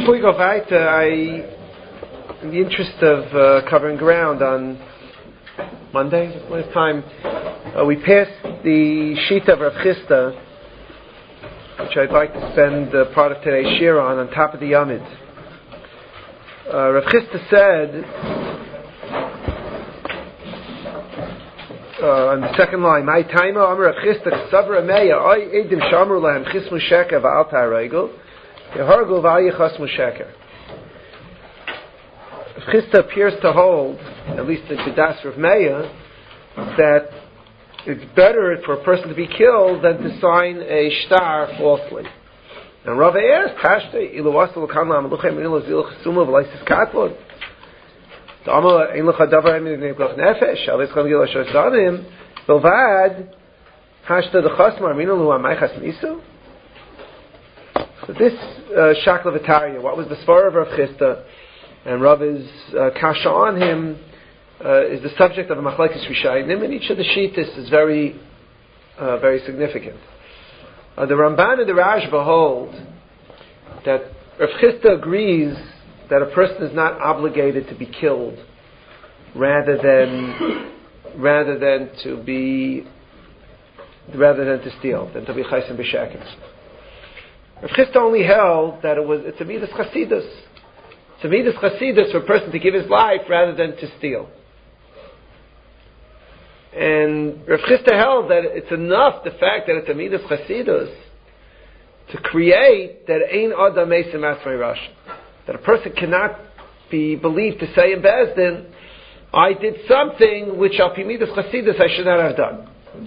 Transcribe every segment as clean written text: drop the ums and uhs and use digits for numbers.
Before we go weiter, in the interest of covering ground on Monday, last time, we passed the sheet of Rav Chisda, which I'd like to spend part of today's shir on top of the Yamid. Rav Chisda said, on the second line, "My taima Amar Rav Chisda Sabra Meya Oy Edim Shamru Lahem Chismu Sheker Va'al Ta'Regel Yehargu Va'al Yichasmu Sheker." Rav Chisda appears to hold, at least in Kedas Rav Meya, that it's better for a person to be killed than to sign a shtar falsely. And Rav asked, "Tashte ilu wasal kanla ameluchem ilu zil chesuma v'leisis katlon." The Amar ein lecha davar emin v'nei nefesh alis cham gil asher zanim bilvad hashta dechasmar minu lu amaychas nisu. So this Shakla V'Tarya, what was the svara of Rav Chisda, and Rav is kasha on him, is the subject of a machlekes rishayim, and each of the shittas is very significant. The Ramban and the Rashba hold that Rav Chisda agrees that a person is not obligated to be killed, rather than to steal, than to be chaysim b'shekes. Rav Chisda only held that it's a midas chasidus. It's a midas chasidus for a person to give his life rather than to steal. And Rav Chisda held that it's enough, the fact that it's a midas chasidus, to create that ein adam mesim asmei rasha, that a person cannot be believed to say in Bezdin, I did something which al pi midas chasidus I should not have done.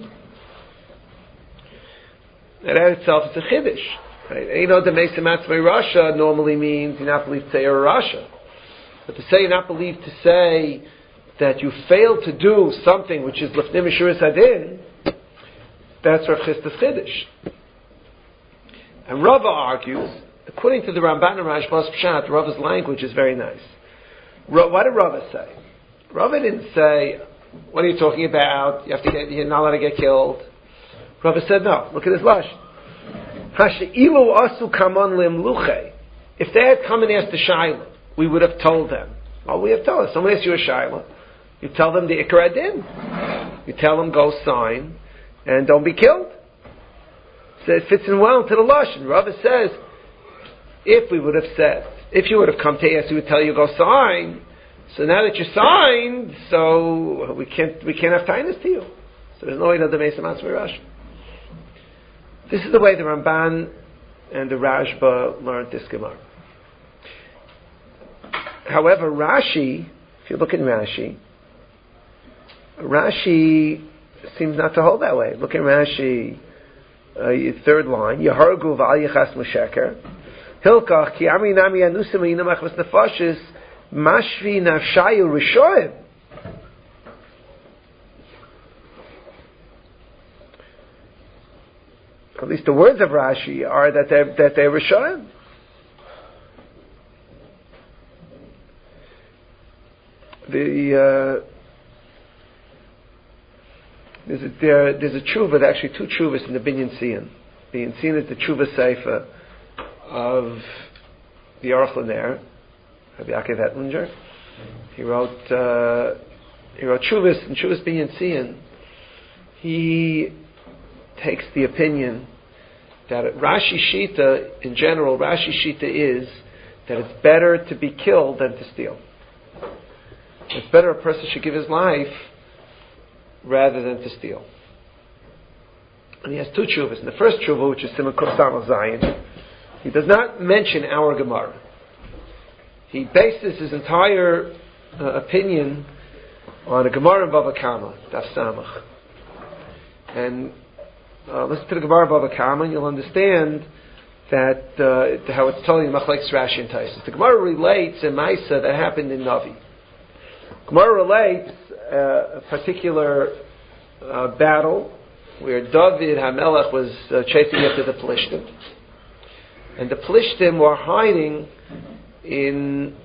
And that itself is a chiddush. Right? Ein adam mesim asmei rasha normally means you're not believed to say you're a rasha. But to say you're not believed to say that you failed to do something which is lefnim mishuras adin, that's Rav Chisda's chiddush. And Rava argues, according to the Ramban and Rashba's Pshat, Rava's language is very nice. What did Rava say? Rava didn't say, what are you talking about? You're not allowed to get killed. Rava said, no, look at his lashon. Hashe'ilu asu kaman limluche. If they had come and asked the Shaila, we would have told them. Well, we have told them. Someone asks you a Shaila, you tell them the Ikar Adin. You tell them, go sign, and don't be killed. So it fits in well into the lashon. Rava says, if you would have come to us, we would tell you go sign. So now that you signed, so we can't have tinus to you. So there's no way that the Mesa Matzvah Rash. This is the way the Ramban and the Rashba learned this Gemara. However, Rashi, if you look at Rashi seems not to hold that way. Look at Rashi, third line, Yehargu v'al yichasmu sheker. Hilkach ki amri nami anusim v'yinamach v'snefashis mashvi nafshayu rishoim. At least the words of Rashi are that they're rishoim. There's a tshuva, actually two tshuvas in the Binyan Siyan. Binyan Siyan is the tshuva sefer of the Aruch LaNer, Rabbi Yaakov Ettlinger. He wrote tshuvas, and tshuvas Binyan Siyan. He takes the opinion that Rashi Shita, in general, Rashi Shita is that it's better to be killed than to steal. It's better a person should give his life rather than to steal. And he has two tshuvas. In the first tshuva, which is Siman Kuf Samach Zayin, he does not mention our Gemara. He bases his entire opinion on a Gemara in Bava Kama, Daf Samach. And listen to the Gemara in Bava Kama, and you'll understand that how it's telling Machlekes Rashi and Taisus. The Gemara relates a Maisa that happened in Navi. Gemara relates a particular battle where David HaMelech was chasing after the Plishtim, and the Plishtim were hiding in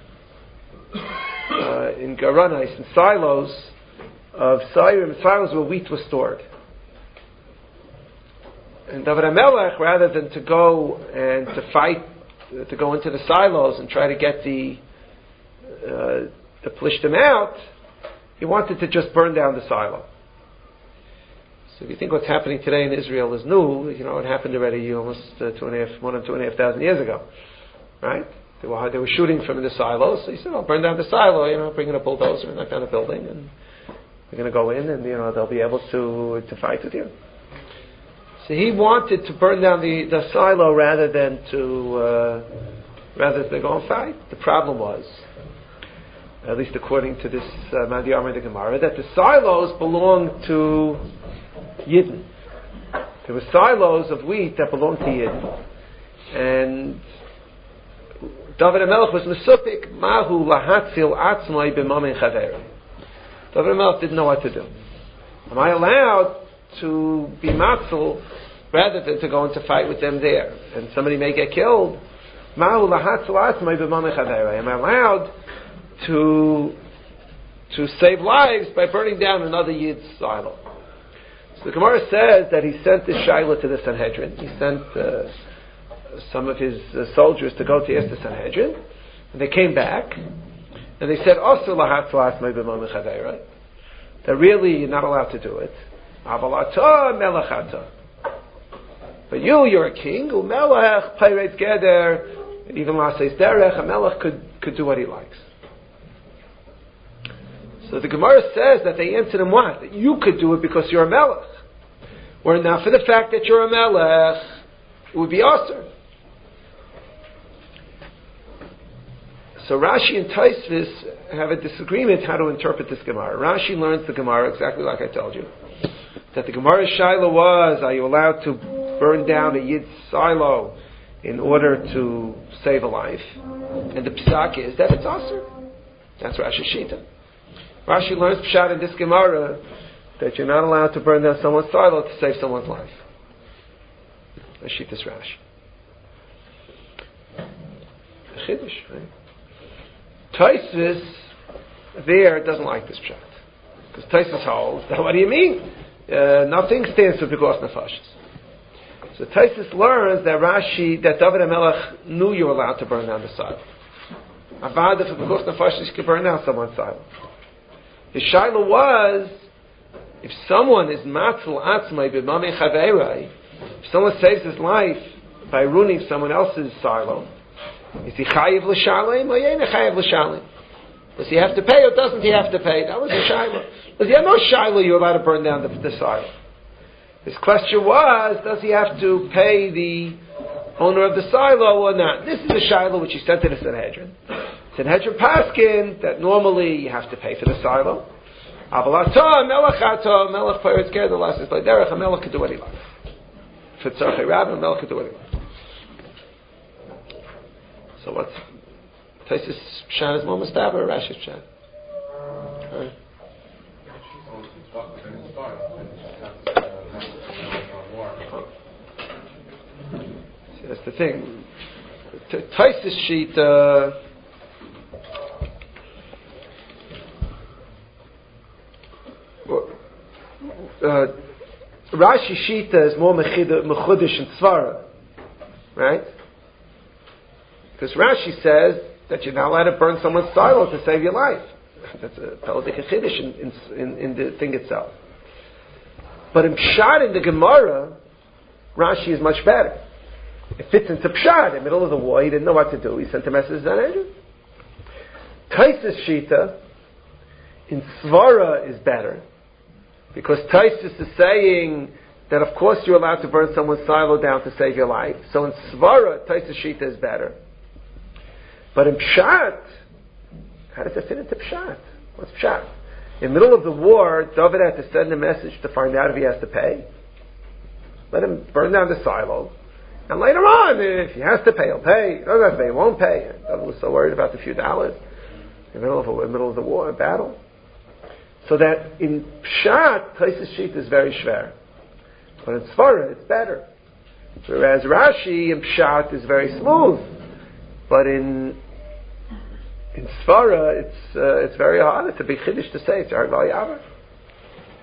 Garanais, in silos of silos where wheat was stored. And David HaMelech, rather than to go and to fight to go into the silos and try to get the plishtim out, he wanted to just burn down the silo. So if you think what's happening today in Israel is new, it happened already almost more than 2,500 years ago, right? They were shooting from the silos, so he said, I'll burn down the silo, bring in a bulldozer and knock down a building, and we're going to go in and, they'll be able to fight with you. So he wanted to burn down the silo rather than to go and fight. The problem was, at least according to this Madi Amar the Gemara, that the silos belonged to Yidden. There were silos of wheat that belonged to Yidden, and David HaMelech was mesupik mahu lahatzil atzmai b'mamin chaveri. David HaMelech didn't know what to do. Am I allowed to be matzel rather than to go into fight with them there? And somebody may get killed. Mahu lahatzil atzmai b'mamin chaveri. Am I allowed to save lives by burning down another Yid's silo? So the Gemara says that he sent this Shaila to the Sanhedrin. He sent some of his soldiers to go to ask the Sanhedrin, and they came back, and they said, that really you're not allowed to do it. But you're a king, umelech, peiretz geder, even laseis derech, a melech could do what he likes. So the Gemara says that they answered him what? That you could do it because you're a melech. Were not for the fact that you're a melech, it would be asur. So Rashi and Tosfos have a disagreement how to interpret this Gemara. Rashi learns the Gemara exactly like I told you. That the Gemara's shaila was, are you allowed to burn down a Yid's silo in order to save a life? And the psak is that it's asur. That's Rashi's shita. Rashi learns pshat in this Gemara that you're not allowed to burn down someone's silo to save someone's life. Shita's Rashi. The Chiddush, right? Tosfos there doesn't like this pshat. Because Tosfos holds that, what do you mean? Nothing stands for B'gos Nefashos. So Tosfos learns that that David HaMelech knew you were allowed to burn down the silo. Avada for B'gos Nefashos, you could burn down someone's silo. His shaila was, if someone is matzel atzmai b'mamei chaverai, if someone saves his life by ruining someone else's silo, is he chayiv l'shalim or yena chayiv l'shalim? Does he have to pay or doesn't he have to pay? That was a shaila. Does he have no shaila you're allowed to burn down the silo? His question was, does he have to pay the owner of the silo or not? This is a shaila which he sent to the Sanhedrin. Sanhedrin paskin that normally you have to pay for the silo. Avalata, melech melech peiretz geder, laseis derech, a melech could do what he likes. For tzarchei rabbi, a melech could do what he likes. So what's Tosfos pshat is more mustaber or Rashi's pshat? Right. See, that's the thing. Tosfos sheet. Rashi shita is more mechudish and svara, right? Because Rashi says that you're not allowed to burn someone's silo to save your life. That's a politic chiddush in the thing itself. But in Pshat in the Gemara, Rashi is much better. It fits into Pshat. In the middle of the war, he didn't know what to do. He sent a message to Sanhedrin. Tosfos shita in svara is better. Because Tosfos is saying that of course you're allowed to burn someone's silo down to save your life. So in svara, Tosfos shita is better. But in pshat, how does that fit into pshat? What's pshat? In the middle of the war, David had to send a message to find out if he has to pay. Let him burn down the silo. And later on, if he has to pay, he'll pay. If he doesn't have to pay, he won't pay. David was so worried about the few dollars in the middle of the war, battle. So that in Pshat, Tosfos sheet is very shver. But in Svara, it's better. Whereas Rashi in Pshat is very smooth. But in Svara, it's very hard. It's a big chiddush to say. It's Arg Val Yavar.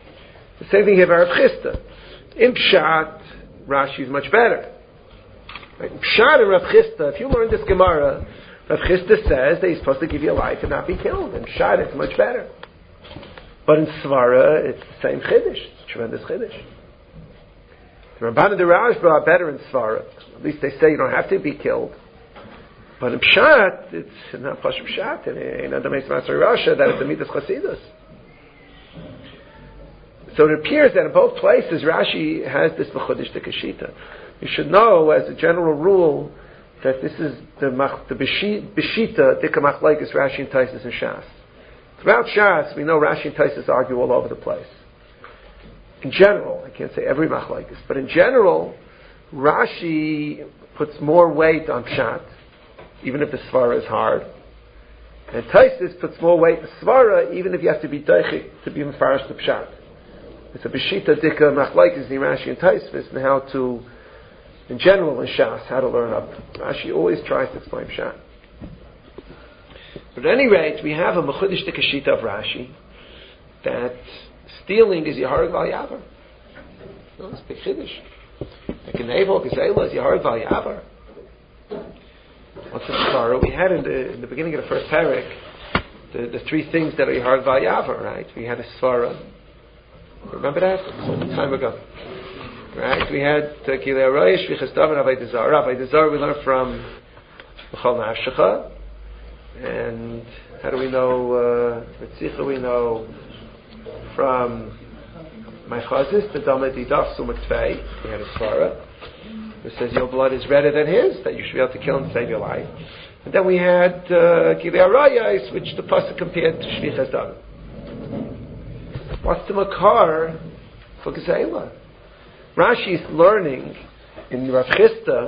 The same thing here, Arab Chista. In Pshat, Rashi is much better. Right? Pshat and Rav Chisda, if you learn this Gemara, Rav Chisda says that he's supposed to give you a life and not be killed. And Pshat, it's much better. But in Svara, it's the same Chiddush. It's a tremendous Chiddush. The Ramban and the Rashba are better in Svara. At least they say you don't have to be killed. But in Pshat, it's not Pash Pshat. In the Meis Matzah Rasha, that it's the Midas Chasidus. So it appears that in both places, Rashi has this Mechudish de Kashita. You should know, as a general rule, that this is the Beshita, Dika Machlaikis, Rashi and Taisus and Shas. Throughout Shas, we know Rashi and Taisus argue all over the place. In general, I can't say every Machlaikis, but in general, Rashi puts more weight on Pshat, even if the Svara is hard. And Taisus puts more weight on Svara, even if you have to be Deichik to be Mefarish the Pshat. It's a Beshita Dika Machlaikis, the Rashi and Taisus, and how to, in general, in Shas, how to learn up. Rashi always tries to explain Pshat. But at any rate, we have a Mechudish Kashita of Rashi that stealing is Yehareg Val Yavar. No, it's big Chiddush. Like in Evel, Gezela is Yehareg Val Yavar. What's the Svara? We had in the beginning of the first parak the three things that are Yehareg Val Yavar, right? We had a Svara. Remember that? It was a long time ago. Right? We had Kilei Arayah, Shvichas Dam, and Avodah Zarah. Avodah Zarah we learned from B'chol Nafshecha. And how do we know Ritzicha? We know from Meichazis, the Dama Didaf Sumak Tvei. We had a Svara who says your blood is redder than his, that you should be able to kill and save your life. And then we had Kilei Arayah, which the pasuk compared to Shvichas Dam. What's the makar for Gezela? Rashi is learning in Rav Chisda.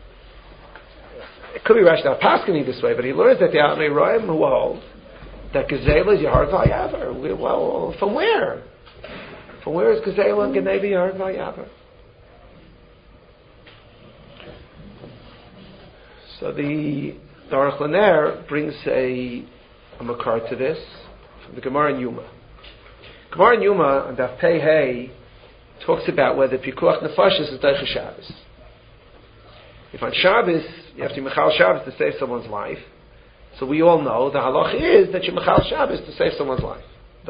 It could be Rashi not passing this way, but he learns that the Atmei Royim who hold that Gezela is Yehareg Val Yavar. Well, from where? From where is Gezela and Geneva Yehareg Val Yavar? So the Aruch LaNer brings a makar to this from the Gemara in Yuma. Gemara in Yuma on Daf Pei Hey talks about whether Pikuach Nefashis is Deicha Shabbos. If on Shabbos you have to Mechal Shabbos to save someone's life, so we all know the halach is that you Mechal Shabbos to save someone's life.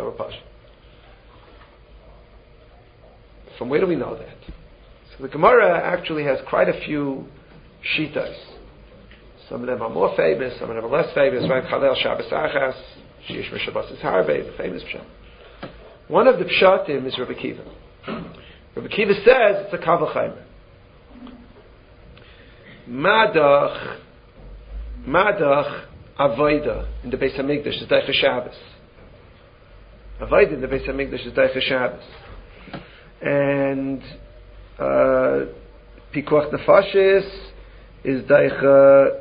From where do we know that? So the Gemara actually has quite a few shitas. Some of them are more famous, some of them are less famous. Right? Chalel Shabbos Achas, Shish Mishabas is Harbe, the famous pshat. One of the pshatim is Rabbi Kiva. Rabbi Kiva says it's a Kal V'chaimer. Madach Avoida in the Beis Hamikdash is Deicha Shabbos. Avoida in the Beis Hamikdash is Deicha Shabbos. And Pikuach Nefashis is Deicha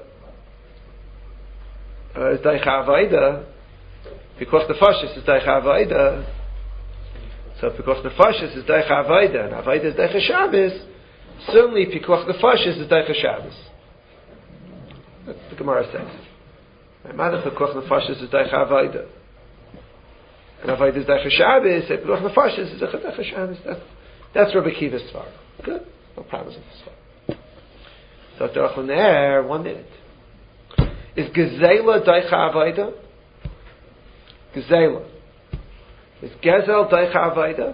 Avoida. Pikuach Nefashis is Deicha Avoida. So Pikuach Nefashis is Deicha Avoida, and Avoida is Deicha Shabbos. Certainly, Pikuach Nefashis is Deicha Shabbos. That's what the Gemara says. Mother Pikuach Nefashis is Deicha Avoida, and Avoida is Deicha Shabbos. And Pikuach Nefashis is Deicha Shabbos. That's Rabbi Kiva's svar. Good, no problems with this svar. So Aruch LaNer, 1 minute. Is Gezela Deicha Avoida? Gezela. Is Gezel Deicha Avoida?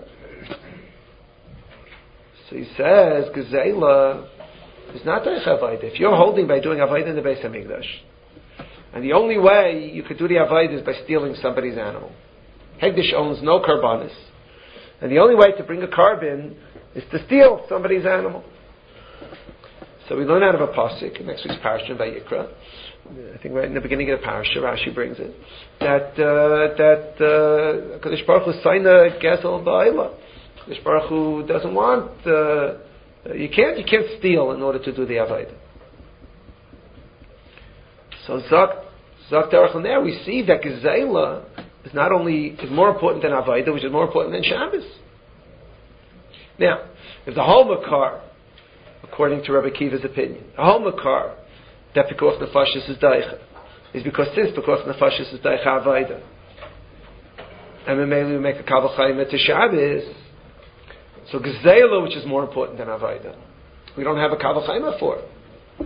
So he says, Gezela is not Deicha Avoida. If you're holding by doing Avoida in the Beis Hamikdash, and the only way you could do the Avoida is by stealing somebody's animal. Hegdish owns no karbanis. And the only way to bring a carbon is to steal somebody's animal. So we learn out of a pasuk in next week's parasha in Vayikra. I think right in the beginning of the parasha, Rashi brings it that Kadosh Baruch Hu Saina Gezel Ba'ila. Kadosh Baruch Hu doesn't want you can't steal in order to do the avodah. So Zak Aruch LaNer, we see that Gezela is more important than avodah, which is more important than Shabbos. Now, if the whole makar, according to Rabbi Kiva's opinion, the whole makar that Pikuach Nefashis is Deicha is because since Pikuach Nefashis is Deicha avodah, and then maybe we make a Kal V'chaimer to Shabbos, so Gezela, which is more important than avodah, we don't have a Kal V'chaimer for.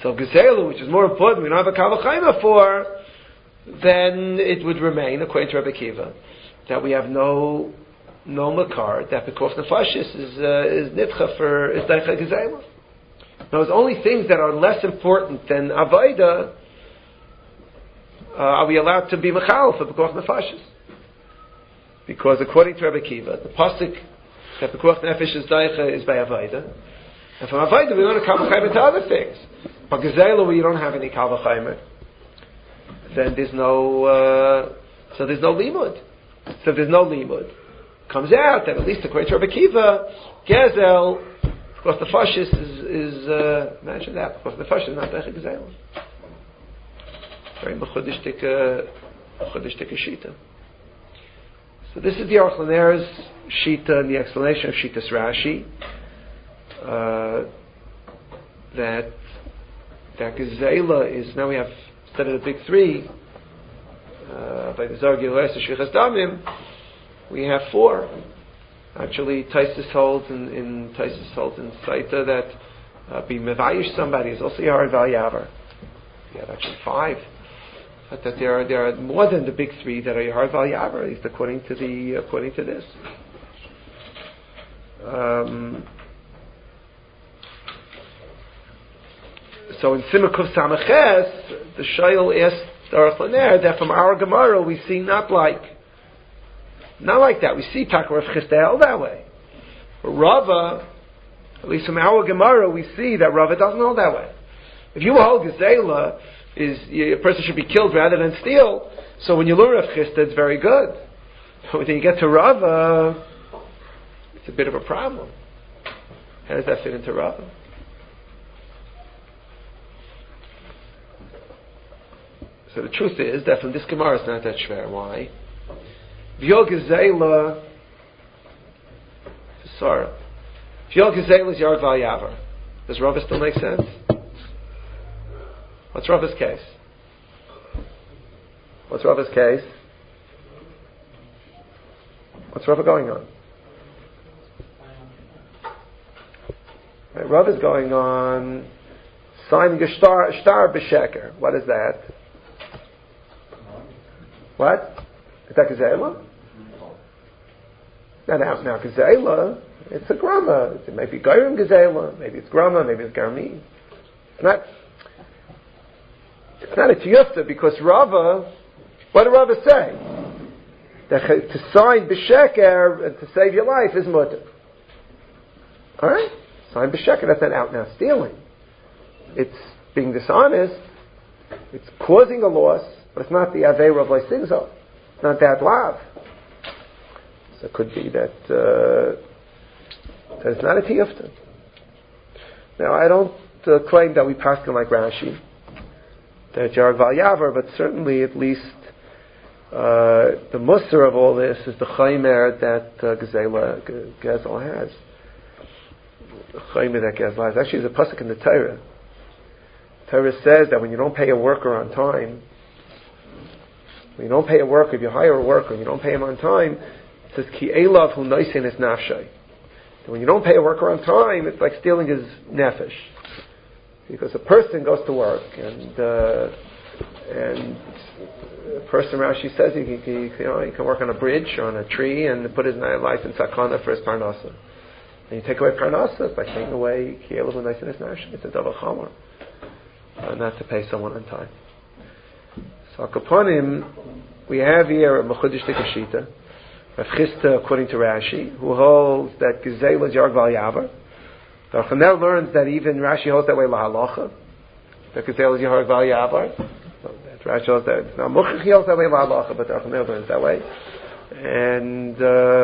So Gezelu, which is more important, we don't have a Kavachayma for, then it would remain, according to Rabbi Akiva, that we have no makar, that Pekuach Nefashis is nitcha for, is Daicha Gezelu. Now, it's only things that are less important than Avaida, are we allowed to be Mechal for Pekuach Nefashis? Because according to Rabbi Akiva, the pasuk that Pekuach Nefesh is Daicha is by Avaida, and from Avaida we don't have Kavachayma to other things. But Gezelu, where you don't have any Kavachayma, then there's no limud. So if there's no limud, comes out that at least according to Rabbi Akiva, Gezel, because the fascist is imagine that, because the fascist is not Daicha Gezelu. Very mechudishtik shita. So this is the Aruch LaNer's shita and the explanation of Shitas Rashi. That Gezela is, now we have, instead of the big three, by the Zargi L'Es Shvichas Damim, we have four. Actually, Taisus holds in Saita that being mevayish somebody is also Yahar Val Yavar. We have actually five. But that there are more than the big three that are Yahar Val Yavar, at least according to this. So in Simakov Samaches, the Shayil asked Aruch LaNer that from our Gemara we see not like that. We see Takar of Chisda held that way. But Rava, at least from our Gemara, we see that Rava doesn't hold that way. If you hold Gezela, a person should be killed rather than steal, so when you learn of Chisda, it's very good. But when you get to Rava, it's a bit of a problem. How does that fit into Rava? So the truth is that from this Gemara it's not that shver. Why? V'yol Gezela, sorry. V'yol Gezela is Yard Val Yavar. Does Rava still make sense? What's Rava's case? What's Rava going on? Right, Rava's going on signing a star b'sheker. What is that? What? Is that Gezela? Now Gezela, it's a grama. It may be Gairim Gezela, maybe it's grama, maybe it's Garmi. It's not a tiyufta because Rava, what did Rava say? That to sign b'sheker and to save your life is mutter. Alright? Sign b'sheker, that's not out now stealing. It's being dishonest, it's causing a loss, but it's not the Aveira of Lysigzo. It's not that lav. So it could be that it's not a tiyufta. Now, I don't claim that we paskin like Rashi, that Yarag Val Yavar, but certainly at least the musar of all this is the chaymer that Gezel has. The chaymer that Gezel has. Actually, there's a pasuk in the Torah. Torah says that when you don't pay a worker on time, when you don't pay a worker, if you hire a worker and you don't pay him on time, it says, Ki elav hu noisin es nafshay. When you don't pay a worker on time, it's like stealing his nefesh. Because a person goes to work and a person, Rashi says, he can work on a bridge or on a tree and put his life in sakana for his parnasa. And you take away parnasa by taking away Ki elav hu noisin es nafshay. It's a double chamor. Not to pay someone on time. So Kaponim, we have here a Mechudish Tikashita, Rav Chisda according to Rashi, who holds that Gezela is Yarg Val Yavar. The Aruch LaNer learns that even Rashi holds that way Lahalacha, that Gezela is Yarg Val Yavar. So that Rashi holds that. Now Muchach holds that way Lahalacha, but the Aruch LaNer learns that way. And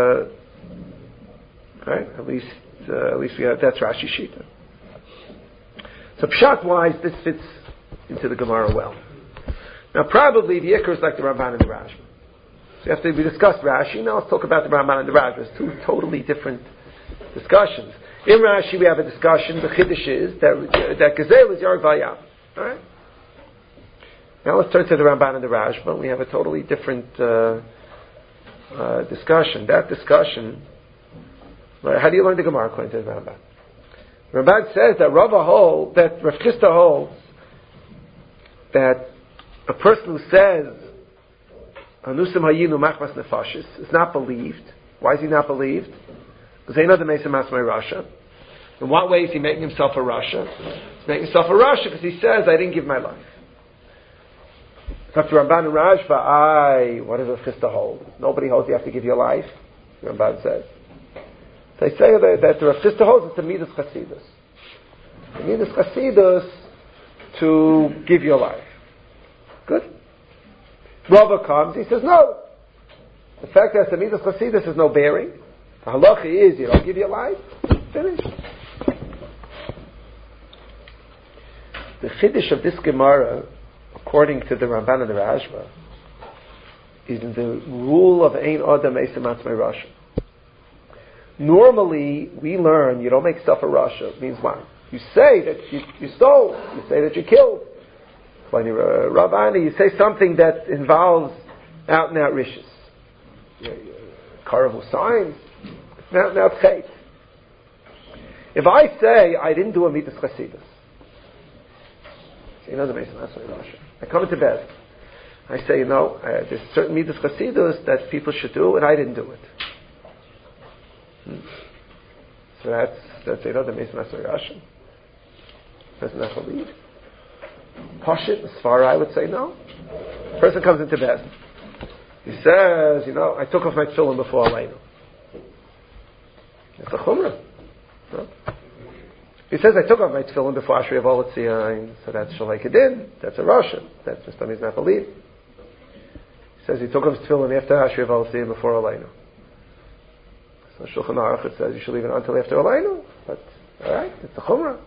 right, at least we have, that's Rashi Shita. So pshat wise, this fits into the Gemara well. Now, probably the Ikar is like the Ramban and the Rashba. So after we discussed Rashi, now let's talk about the Ramban and the Rashba. It's two totally different discussions. In Rashi, we have a discussion. The Chiddush is that Gezela is Yarg Val Yavar. All right. Now let's turn to the Ramban and the Rashba. We have a totally different discussion. That discussion. How do you learn the Gemara according to the Ramban? Ramban says that Rav Chisda holds that a person who says Anusim Hayinu Machmas Nefashis is not believed. Why is he not believed? Because they know the Mesa Masmai Rasha. In what way is he making himself a Rasha? He's making himself a Rasha because he says, I didn't give my life. After Ramban and Rashba, what does a Chisda hold? Nobody holds you have to give your life, Ramban says. They say that the Rav Chisda holds it's a Midas Chasidus. The Midas Chasidus to give your life. Good. Rava comes, he says, no. The fact that it's a Midas Chasidus has no bearing. The halacha is, you don't give your life, finish. The Chiddush of this Gemara, according to the Ramban and the Rashba, is in the rule of Ein Adam Eisa Matzmei Rasha. Normally, we learn you don't make stuff a Rasha. It means what? You say that you stole. You say that you killed. When you're a Rabbani, you say something that involves out and out rishis. Carnival signs. Out and out chait. If I say I didn't do a mitzvah chasidus, you know the Mason Matzmei Rasha. I come into bed. I say, there's certain mitzvah chasidus that people should do, and I didn't do it. So that's the Mason Matzmei Rasha. Doesn't that believe? Pashit, as far I would say no. Person comes into bed. He says, I took off my tefillin before Aleinu. It's a chumrah. No? He says, I took off my tefillin before Ashrei Yavol Tzion, so that's Shalei Kedin. That's a Russian. That's just he's not believed. He says he took off his tefillin after Ashrei Yavol Tzion before Aleinu. So Shulchan Aruch it says you should leave it until after Aleinu. But, alright, it's a chumrah.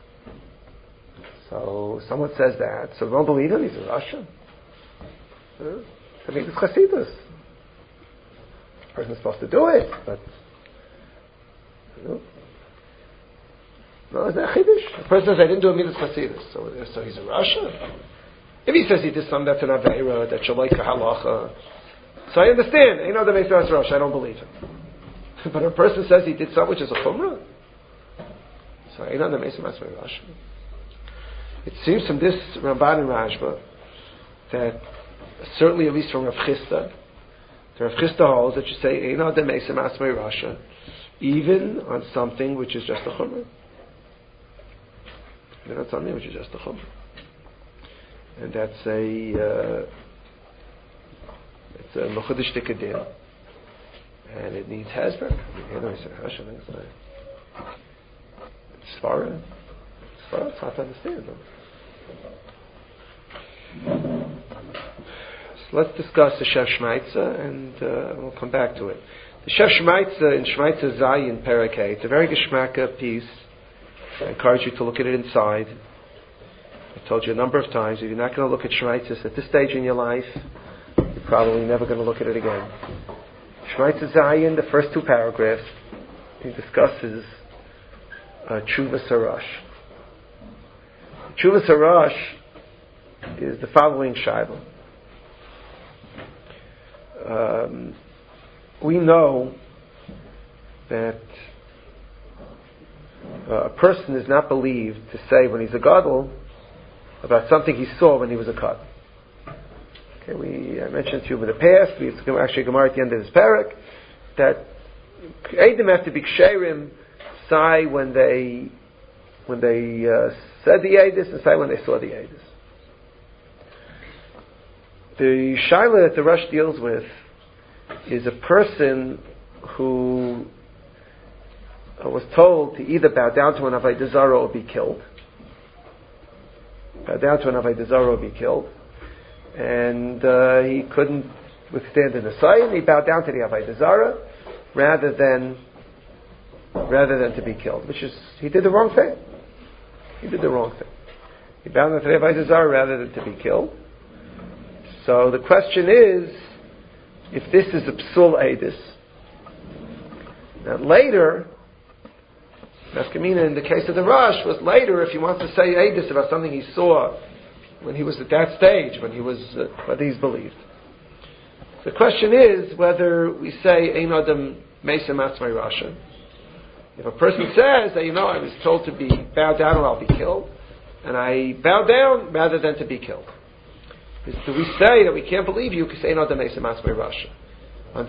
So someone says that, so don't believe him, he's a Russian. I mean, it's Chasidus. The person's supposed to do it, but no, it's not Chiddush. The person says, I didn't do a Midas Chasidus, so he's a Russian. If he says he did something that's an Aveira, that's Shalaika Halacha, so I understand, the Mesiras Rosh, I don't believe him. But a person says he did something which is a Chumrah, so I know the Mesiras Rosh. It seems from this Ramban and Rashba that certainly at least from Rav Chisda, the Rav Chisda holds that you say Eino Demeisa Masmei Rasha, even on something which is just a chumrah. Even on something which is just a chumrah, and that's it's a Mechudesh Dikadin, and it needs Hasbro. It's Svara. It's hard to understand. So let's discuss the Shev Shmaitza, and we'll come back to it. The Shev Shmaitza in Shmaitza Zayin Parakeh, it's a very geschmacka piece. I encourage you to look at it inside. I told you a number of times, if you're not going to look at Shmaitzas at this stage in your life, you're probably never going to look at it again. Shmaitza Zayin, the first two paragraphs, he discusses Tshuvas Harash. Tshuvas Harash is the following shayla. We know that a person is not believed to say when he's a gadol about something he saw when he was a kad. Okay, I mentioned to you in the past, we actually Gemara at the end of this parak, that Eidim have to be ksherim, say when they said the Eidus and say when they saw the Eidus. The shayla that the Rush deals with is a person who was told to either bow down to an Avodah Zarah or be killed. Bow down to an Avodah Zarah or be killed. And he couldn't withstand an asayim. He bowed down to the Avodah Zarah rather than to be killed. Which is, he did the wrong thing. He did the wrong thing. He bowed down to the Avodah Zarah rather than to be killed. So the question is, if this is a psul eidus, now later, Nafkamina in the case of the Rush was later, if he wants to say eidus about something he saw when he was at that stage, when he was, whether he's believed. The question is whether we say Ein Adam Meisa Matzmei Rasha. If a person says that, I was told to be bowed down or I'll be killed, and I bow down rather than to be killed. Do we say that we can't believe you because Ein Adam Meis Matzmei Rasha? On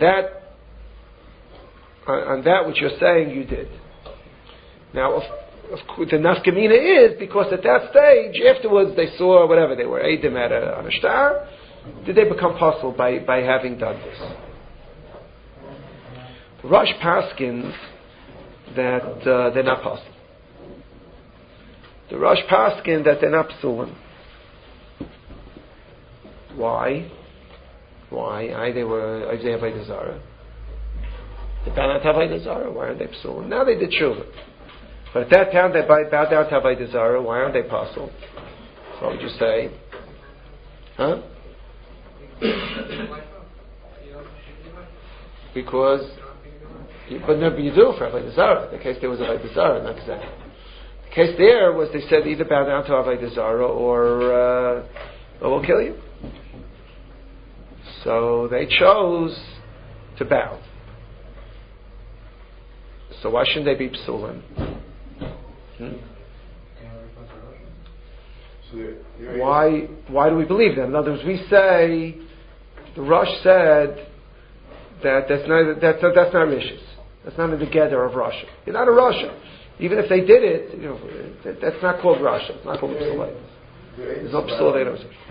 that which you're saying you did. Now, of course, the nafkamina is because at that stage, afterwards they saw whatever, they were Eidim on a star. Did they become possible by having done this? The Rosh paskins that they're not possible. The Rosh paskin that they're not psulim. Why? They were Isaiah Avodah Zarah. They bowed down to Avodah Zarah. Why aren't they psulim? Now they did tshuva. But at that time they bowed down to Avodah Zarah. Why aren't they pasul? So what would you say? Huh? Because you do for Avodah Zarah. The case there was Avodah Zarah, not exactly. The case there was they said either bow down to Avodah Zarah or we'll kill you. So they chose to bow. So why shouldn't they be psulim? Why do we believe them? In other words, we say the Rosh said that that's not rishis. That's not in the gather of Rasha. You're not a Rasha. Even if they did it, that's not called Rasha. It's not called psulay. There's no psulay.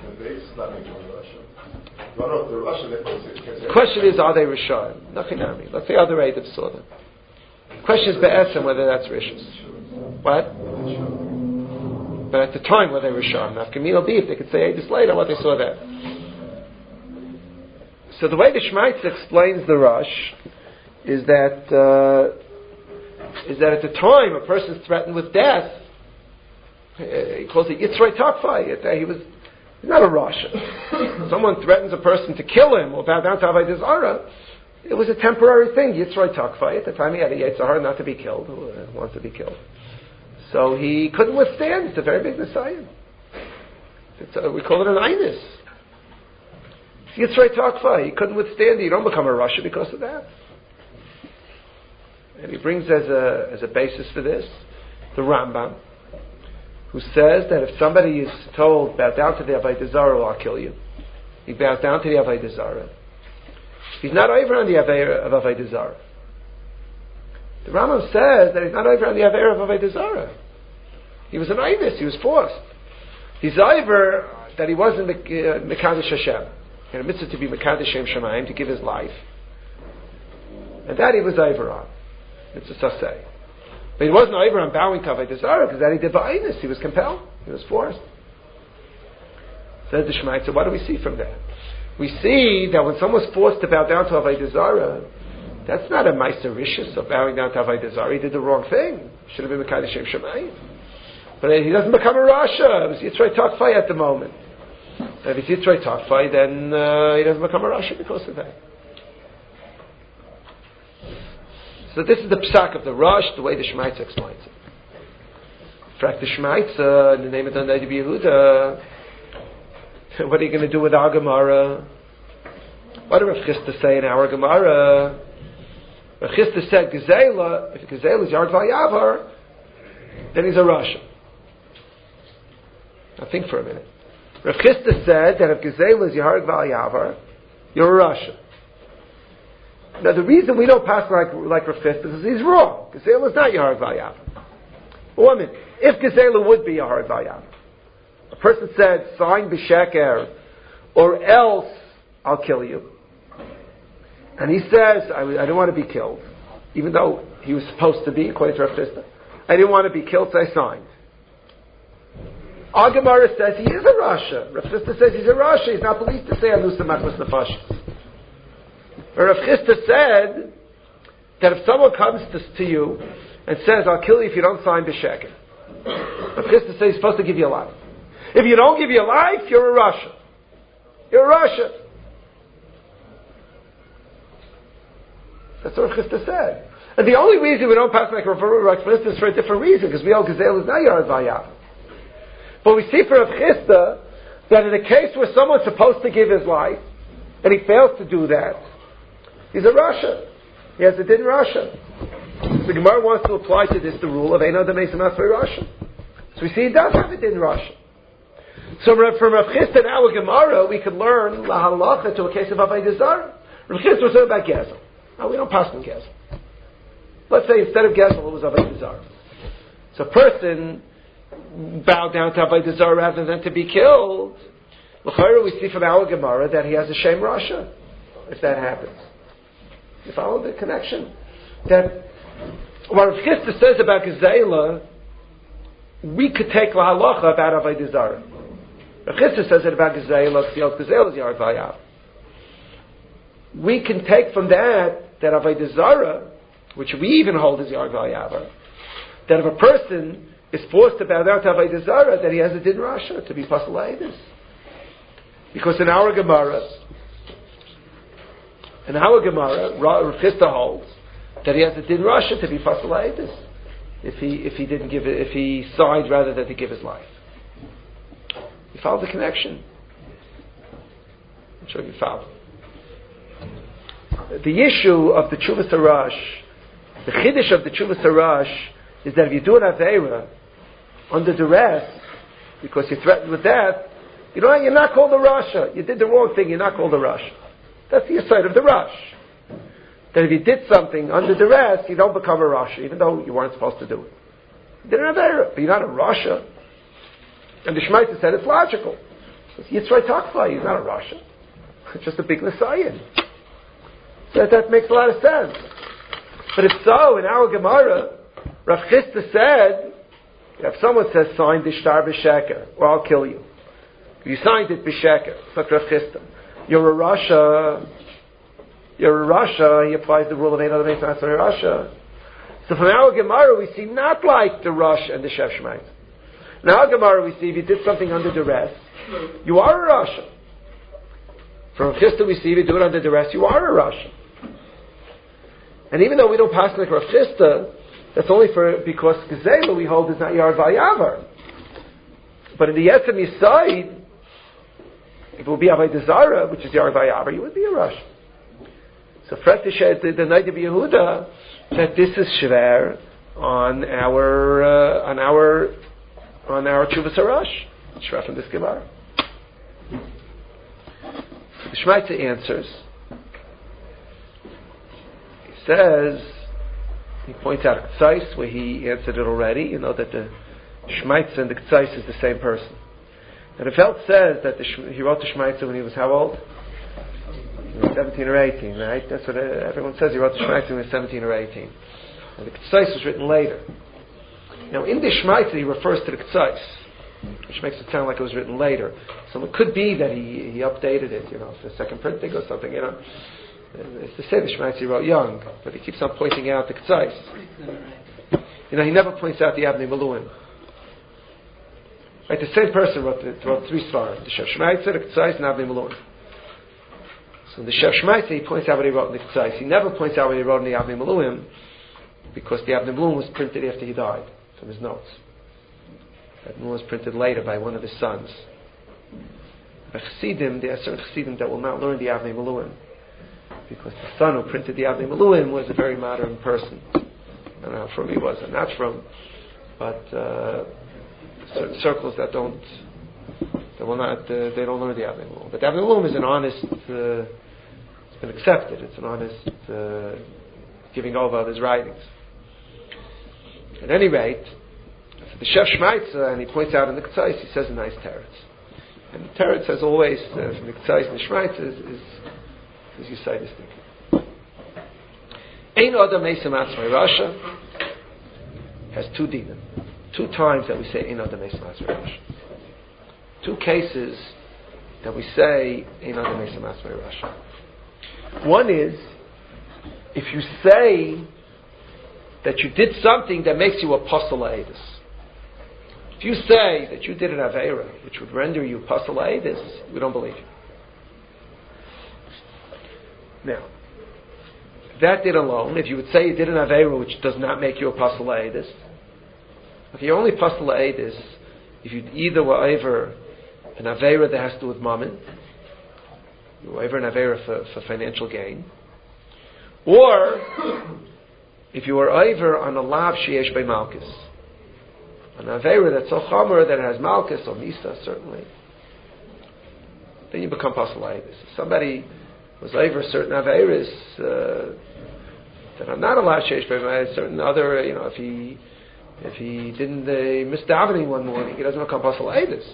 The question is, are they Rishayim? Nothing I mean. Let's say other Eidim saw them. The question is be'etzem whether that's rishis. What? But at the time, were they Rishayim? Nafkamina will be if they could say ages later what they saw there. So the way the Shmaitz explains the Rosh is that at the time a person is threatened with death, he calls it Yitzray Takfai. He's not a Rasha. Someone threatens a person to kill him or bow down to Avodah Zarah. It was a temporary thing. Yitzray Takfai. At the time he had a Yitzhar not to be killed, who wants to be killed. So he couldn't withstand. It's a very big Nisayan. We call it an Einus. Yitzray Takfai. He couldn't withstand it. You don't become a Rasha because of that. And he brings as a basis for this the Rambam, who says that if somebody is told, bow down to the Avodah Zarah or I'll kill you, he bows down to the Avodah Zarah. He's not over on the Aveira of Avodah Zarah. The Rambam says that he's not over on the Aveira of Avodah Zarah. He was an Einus, he was forced. He's over that he wasn't Mekadosh Hashem. He had a mitzvah to be Mekadosh Shem Shemayim, to give his life. And that he was over on. It's a saseh. But he wasn't over on bowing to Avodah Zarah, because that he did ba'inus. He was compelled. He was forced. Says the Shemaitzer, what do we see from that? We see that when someone was forced to bow down to Avodah Zarah, that's not a ma'aser rishus of bowing down to Avodah Zarah. He did the wrong thing. Should have been Mekadosh Shem Shemayim. But he doesn't become a Rasha. It was Yitzray Takfai at the moment. And if it's Yitzray Takfai, then he doesn't become a Rasha because of that. So this is the psak of the Rosh, the way the Shemaitz explains it. In fact, the Shemaitz, in the name of the Neidim Yehuda, what are you going to do with our Gemara? What did Rav Chisda say in our Gemara? Rav Chisda said, Gezela, if Gezela is Yard Vayavar, then he's a Rasha. Now think for a minute. Rav Chisda said that if Gezela is Yard Vayavar, you're a Rasha. Now the reason we don't pass like Rav Chisda is because he's wrong. Gezela is not Yahar Vayav. One minute. If Gezela would be Yahar Vayav, a person said, sign B'Sheker, or else I'll kill you. And he says, I don't want to be killed. Even though he was supposed to be, according to Rav Chisda. I didn't want to be killed, so I signed. Our Gemara says he is a Rasha. Rav Chisda says he's a Rasha. He's not believed to say Anusa Machmas Nefashis. Rav Chisda said that if someone comes to you and says, I'll kill you if you don't sign B'Sheker, Rav Chisda says he's supposed to give you a life. If you don't give you a life, you're a Rasha. You're a Rasha. That's what Rav Chisda said. And the only reason we don't pass like Rav Chisda is for a different reason, because we all Gezel is not Yard Vayav. But we see for Rav Chisda that in a case where someone's supposed to give his life, and he fails to do that, he's a Rasha. He has a din Rasha. The Gemara wants to apply to this the rule of Ein Adam Meis Matzmei Rasha. So we see he does have a din Rasha. So from Rav Chisda and our Gemara, we could learn la halacha to a case of Avodah Zarah. Rav Chisda was talking about Gezel. Now we don't pass on Gezel. Let's say instead of Gezel, it was Avodah Zarah. So a person bowed down to Avodah Zarah rather than to be killed. L'chayra, we see from our Gemara that he has a Shem Rasha, if that happens. You follow the connection? That what Rav Chisda says about Gezela, we could take la halacha about Avodah Zarah. Rav Chisda says it about Gezela, because Gezela is Yard Vayav. We can take from that Avodah Zarah, which we even hold as Yard Vayav, that if a person is forced to bow down to Avodah Zarah, that he has a din Rasha to be Pasal Eidus. Because in our Gemara, Rav Chisda holds that he has a din Rasha to be Pasal Eidus if he signed rather than to give his life. You follow the connection? I'm sure you follow. The issue of the Tshuvas Harash, the Chiddush of the Tshuvas Harash, is that if you do an Aveira under duress, because you're threatened with death, you're not called a Rasha. You did the wrong thing, you're not called a Rasha. That's the aside of the Rash. That if you did something under duress, you don't become a Rasha, even though you weren't supposed to do it. You did an Aveira, but you're not a Rasha. And the Shmaita said it's logical. Yitzray Takfai, he's not a Rasha. It's just a big Nisayan. So that makes a lot of sense. But if so, in our Gemara, Rav Chisda said, if someone says, sign the shtar b'sheker, or I'll kill you. If you signed it b'sheker, it's like Rav Chisda. You're a Rasha, he applies the rule of Ein Adam Meis Matzmei Rasha. So from our Gemara, we see not like the Rush and the Shef Shmaita. In our Gemara, we see if you did something under duress, you are a Rasha. From Rav Chisda, we see if you do it under duress, you are a Rasha. And even though we don't pass like Rav Chisda, that's only because Gezela we hold is not Yard Vayavar. But in the Yetzim Yisayid, if it would be Avodah Zarah, which is Yard Vayavar, you would be a Rasha. So Fred the Night of Yehuda that this is shver on our Tshuvas Harash. Shver from this Gemara. So the Shmaita answers. He points out K'tzais, where he answered it already. You know that the Shmaitza and the K'tzais is the same person. And the Feld says that he wrote the Shmaitza when he was how old? He was 17 or 18, right? That's what everyone says. He wrote the Shmaitza when he was 17 or 18. And the K'tzais was written later. Now in the Shmaitza he refers to the K'tzais, which makes it sound like it was written later. So it could be that he updated it, for the second printing or something, It's to say the Shmaitza he wrote young, but he keeps on pointing out the K'tzais. He never points out the Avnei Miluim. Right, the same person wrote three svarim: the Shef Shmaitza, the K'tzais, and Avnei Miluim. So in the Shef Shmaitza he points out what he wrote in the K'tzais. He never points out what he wrote in the Avnei Miluim, because the Avnei Miluim was printed after he died, from his notes. That was printed later by one of his sons. The Chassidim, there are certain Chassidim that will not learn the Avnei Miluim, because the son who printed the Avnei Miluim was a very modern person. I don't know how from he was, or not from, but certain circles that don't learn the Avnei Miluim. But the Avnei Miluim is an honest, it's been accepted, it's an honest giving over of his writings. At any rate, so the Shef Shmaitza, and he points out in the K'tzais, he says a nice teretz. And the teretz, as always, from the K'tzais and the Shmaitza, is you say this thing. Ein Adam Meis Matzmei Rasha has two dinim. Two times that we say Ein Adam Meis Matzmei Rasha. Two cases that we say Ein Adam Meis Matzmei Rasha. One is if you say that you did something that makes you a Pasal Eidus. If you say that you did an Aveira which would render you Pasal Eidus, we don't believe you. Now, that did alone, if you would say you did an Aveira which does not make you a Pasal Eidus, if you're only Pasal Eidus, if you either were over an Aveira that has to do with Mammon, you were over an Aveira for financial gain, or if you were over on a Lav Sheyesh by Malchus, an Aveira that's so chomer that it has Malchus or Misa, certainly, then you become Pasal Eidus. If somebody was over certain Aveiras that are not allowed Sheish B'May, certain other, if he didn't miss davening one morning, he doesn't become Pasal Eidus.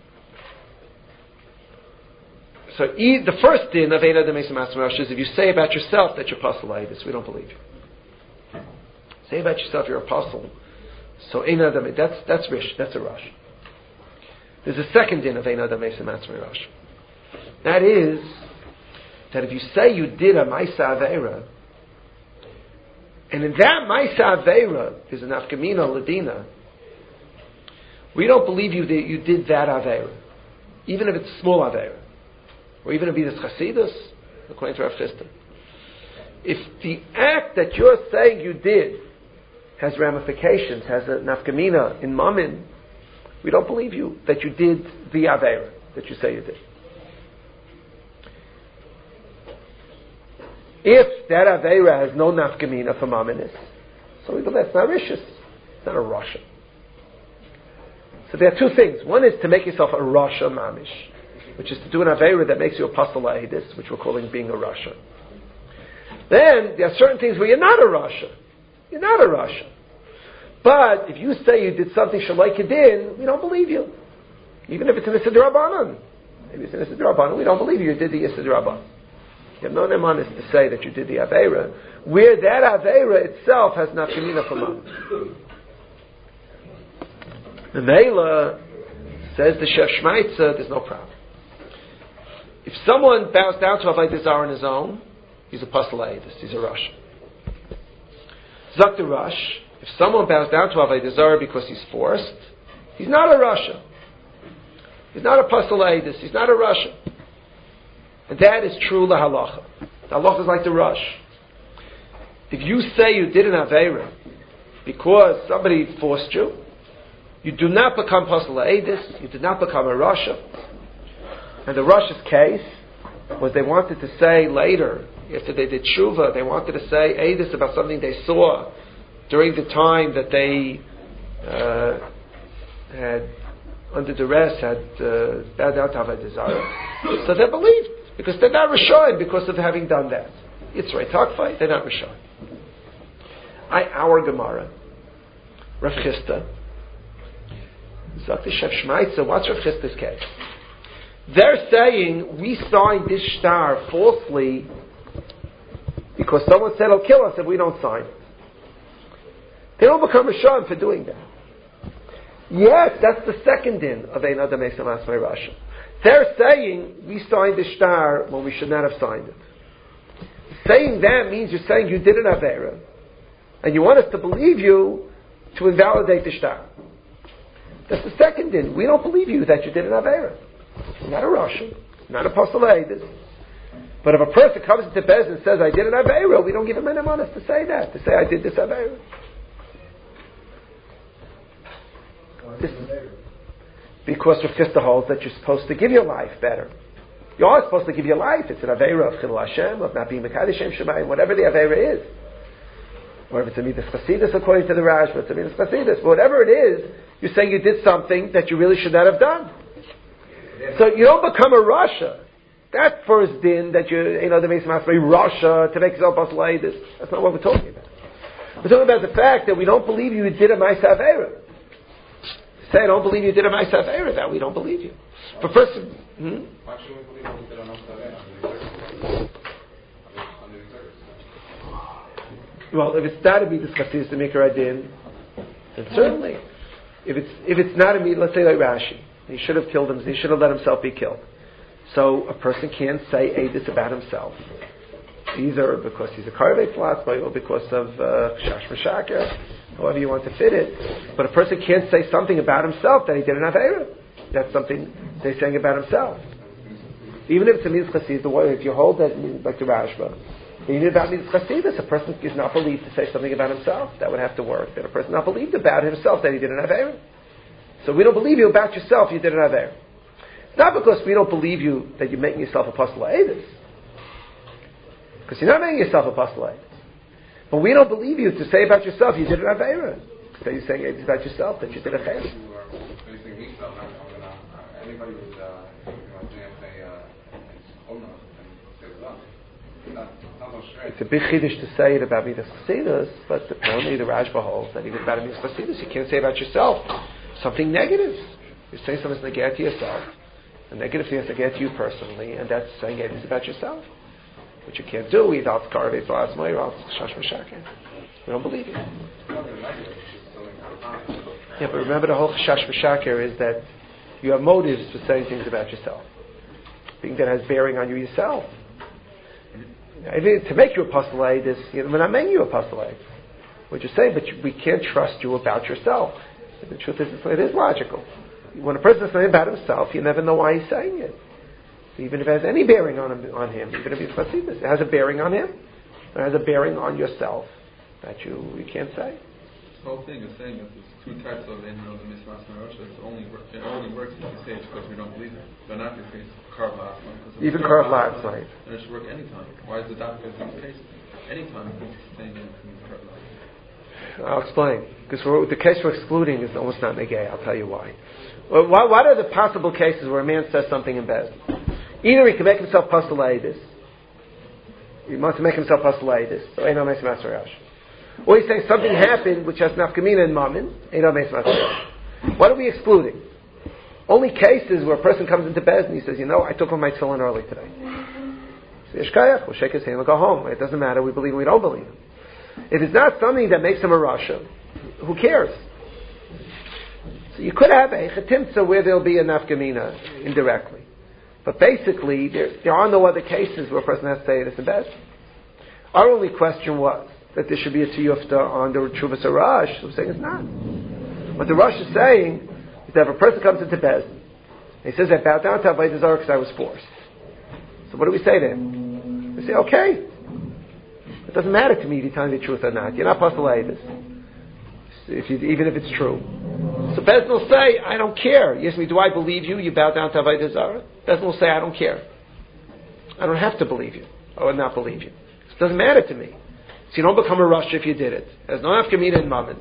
So the first din of Eina D'Meisa Matzah Rosh is if you say about yourself that you're Pasal Eidus, we don't believe you. Say about yourself you're a apostle. So Eina D'Meisa, that's Rish, that's a Rosh. There's a second din of Eina D'Meisa Matzah Rosh. That is that if you say you did a Maisa Aveira, and in that Maisa Aveira is an Afkamina Ladina, we don't believe you that you did that Aveira, even if it's a small Aveira, or even if it's Chasidus, according to Rav Chisda. If the act that you're saying you did has ramifications, has an Afkamina in Mamin, we don't believe you that you did the Aveira that you say you did. If that Aveira has no nafkamina for maminis, so we believe that's not rishus, it's not a rasha. So there are two things. One is to make yourself a rasha mamish, which is to do an Aveira that makes you a pasal lahidis, which we're calling being a rasha. Then there are certain things where you're not a rasha. You're not a rasha. But if you say you did something shalai kedin, we don't believe you. Even if it's an Issa D'Rabbanan. Maybe it's an Issa D'Rabbanan, we don't believe you did the Issa D'Rabbanan. You have no nemanis to say that you did the Aveira, where that Aveira itself has nafkamina for mom. The Mela says the Shef Shmaitza, there's no problem. If someone bows down to Avodah Zarah on his own, he's a Pasal Eidus, he's a Rosh. Zak the Rosh, if someone bows down to Avodah Zarah because he's forced, he's not a Rasha. He's not a Pasal Eidus, he's not a Rasha. And that is true lahalacha. The halacha is like the Rosh. If you say you did an Aveira because somebody forced you, you do not become Pasal Eidus, you did not become a Rasha. And the Rosh's case was they wanted to say later, after they did Tshuva, they wanted to say Eidus about something they saw during the time that they had, under duress, had bowed down to Avodah Zarah. So they believed. Because they're not Rishonim because of having done that. It's right, Takfai, they're not Rishonim. Our Gemara, Rav Chisda, Zakti Shef Shmaitza, what's Rav Chisda's case? They're saying, we signed this shtar falsely because someone said he'll kill us if we don't sign it. They don't become Rishonim for doing that. Yes, that's the second din of Eina D'Meisa Matzah Rosh. They're saying we signed the shtar when we should not have signed it. Saying that means you're saying you did an Aveira, and you want us to believe you to invalidate the shtar. That's the second din. We don't believe you that you did an Aveira. Not a Russian, not a Pasal Eidus. But if a person comes into Bez and says, I did an Aveira, we don't give him any money to say that, to say I did this Aveira. Because Rav Chisda holds that you're supposed to give your life better. You are supposed to give your life. It's an Aveira of Chilul Hashem, of not being Mekadosh Shem Shemayim, whatever the Aveira is. Or if it's a Midas Chasidus according to the Rashba, it's a Midas Chasidus. But whatever it is, you're saying you did something that you really should not have done. So you don't become a Rasha. That first din that you the Meis Masrei Rasha to make yourself Pasal Eidus. That's not what we're talking about. We're talking about the fact that we don't believe you did a Maisa Aveira. Say, I don't believe you did a Maisa Aveira, that we don't believe you. But first, Why should we believe you did a Maisa Aveira? Well, if it's not a Midas Chasidus to make her adin, then certainly. If it's not a Midas, let's say like Rashi, he should have killed him, he should have let himself be killed. So a person can't say Eidus about himself, either because he's a Karvei Flatzbai or because of Chash Meshaker, however you want to fit it. But a person can't say something about himself that he did an Aveira. That's something they're saying about himself. Even if it's a Midas Chasidus, if you hold that like the Rashba, even about Midas Chasidus, a person is not believed to say something about himself. That would have to work. That a person not believed about himself that he did an Aveira. So we don't believe you about yourself you did an Aveira. It's not because we don't believe you that you're making yourself a Pasal Eidus. Because you're not making yourself a Pasal Eidus. But we don't believe you to say about yourself you did an Aveira. So you're saying it's about yourself, that you did a chesed. You are facing me, so anybody who's it's a big chiddush to say it about Midas Chasidus, but apparently the Rashba holds that even about Midas Chasidus, you can't say about yourself something negative. You're saying something that's negative to yourself, a negative thing that's negative to you personally, and that's saying it is about yourself. Which you can't do. We don't believe you. Yeah, but remember the whole chashash v'shaker is that you have motives for saying things about yourself. Things that has bearing on you yourself. To make you apostolate is, we're not making you apostolate. What you say, but we can't trust you about yourself. The truth is, it is logical. When a person is saying about himself, you never know why he's saying it. Even if it has any bearing on him, even if it's chasidus, it has a bearing on him. It has a bearing on yourself that you can't say. This whole thing is saying that there's two types of the Mismas and Rosh. It only works if you say it because we don't believe it. But not if it's carved last night. Even carved last night. And it should work anytime. Why is the doctor in these cases? Anytime it's saying it can be carved last night. I'll explain. Because the case we're excluding is almost not negay. I'll tell you why. What are the possible cases where a man says something in bed? Either he can make himself postulatus. He wants to make himself postulatus. So Eino Meis Masarash. Or he's saying something happened which has nafkamina in Mammon. Eino Meis Masarash. What are we excluding? Only cases where a person comes into bed and he says, I took off my tefillin early today. So Yeshkayach, we'll shake his hand and go home. It doesn't matter. We believe him, we don't believe him. If it's not something that makes him a Rasha, who cares? So you could have a chetimtza where there'll be a nafkamina indirectly. But basically, there are no other cases where a person has to say this in bed. Our only question was that there should be a tiyufta on the Chuvas Arash. We're saying it's not. What the Rosh is saying is that if a person comes into bed, and he says, I bowed down to Avodah Zarah because I was forced. So what do we say to him? We say, okay. It doesn't matter to me if you're telling the truth or not. You're not postulated. Even if it's true. So Bezdin will say, I don't care. You ask me, do I believe you? You bow down to Avodah Zarah? Bezdin will say, I don't care. I don't have to believe you. Or not believe you. It doesn't matter to me. So you don't become a Rasha if you did it. There's no nafkamina in Mammon.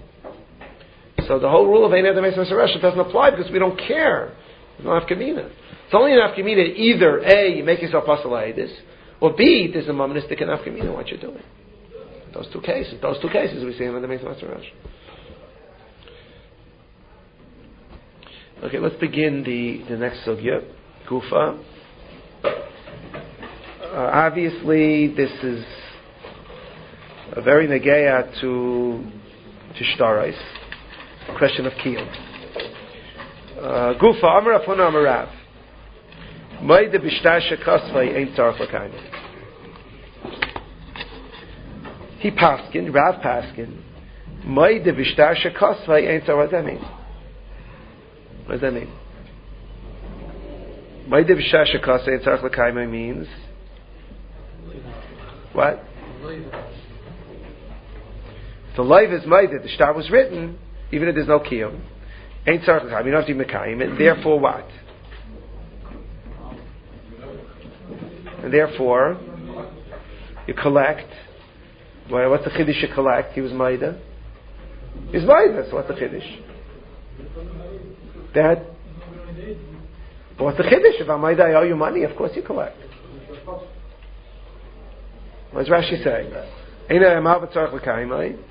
So the whole rule of Ein Adam Meis Masarash doesn't apply because we don't care. There's no nafkamina. It's only an nafkamina either A, you make yourself postulated, or B, there's a mammonistic nafkamina in what you're doing. Those two cases we see in the Meis Masarash. Okay, let's begin the next sugya, Gufa. Obviously, this is a very negeya to shtarais, question of kiyum. Gufa Amar Afuna Amarav. Moide b'shtar shekasvay ein tzarich l'kayim. He paskin, Rav paskin. Moide b'shtar shekasvay ein tzarich. What does that mean? What does that mean? Moide b'shtar shekasvay ein tzarich l'kayim means what? The life is moide. The shtar was written, even if there's no kiyum. Ain't tzarich l'kayim. You don't have to be mekayim, and therefore what? And therefore, you collect. What's the chiddush you collect? He was maida. He's maida. So what's the chiddush? That. But what's the chiddush? If I'm maida, I owe you money. Of course you collect. What does Rashi say? Eina emav tzarich l'kayim.